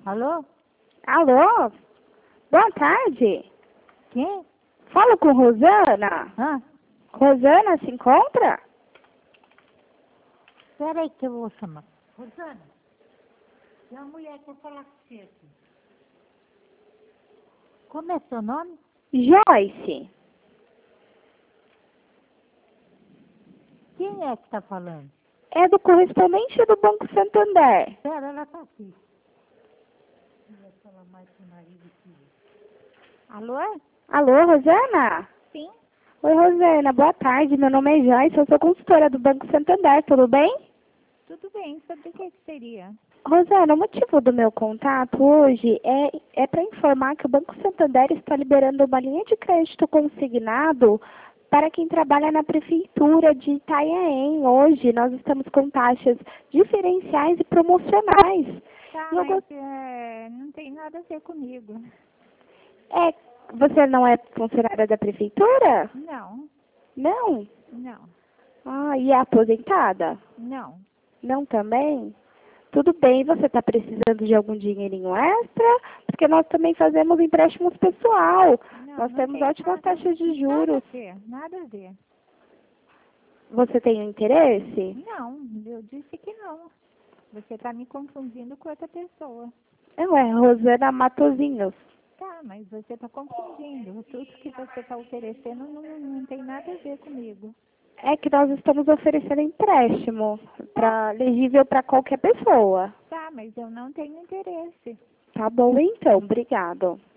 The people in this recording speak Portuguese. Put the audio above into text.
Alô? Alô? Boa tarde. Quem? Falo com Rosana. Ah, Rosana se encontra? espera aí que eu vou chamar. Rosana, tem uma mulher que quer falar com você aqui. Como é seu nome? Joyce. Quem é que está falando? É do correspondente do Banco Santander. Espera, ela está aqui. Ia falar mais com o marido aqui. Alô? Alô, Rosana? Sim. Oi, Rosana. Boa tarde. Meu nome é Joyce. Eu sou consultora do Banco Santander. Tudo bem? Tudo bem, sobre o que seria? Rosana, o motivo do meu contato hoje é para informar que o Banco Santander está liberando uma linha de crédito consignado para quem trabalha na Prefeitura de Itanhaém. Hoje nós estamos com taxas diferenciais e promocionais. Tá, E eu mas não tem nada a ver comigo. Você não é funcionária da Prefeitura? Não, Não? não, Ah, e é aposentada? não. Não também? Tudo bem, você está precisando de algum dinheirinho extra? Porque nós também fazemos empréstimos pessoal. Não, Nós não temos tem ótimas nada, taxas de nada juros. a ver, nada a ver. Você tem interesse? Não, eu disse que não. Você está me confundindo com outra pessoa. Eu é Rosana Matosinhos. Tá, mas você está confundindo. Tudo que você está oferecendo não tem nada a ver comigo. É que nós estamos oferecendo empréstimo elegível para qualquer pessoa. Tá, mas eu não tenho interesse. Tá bom então, obrigado.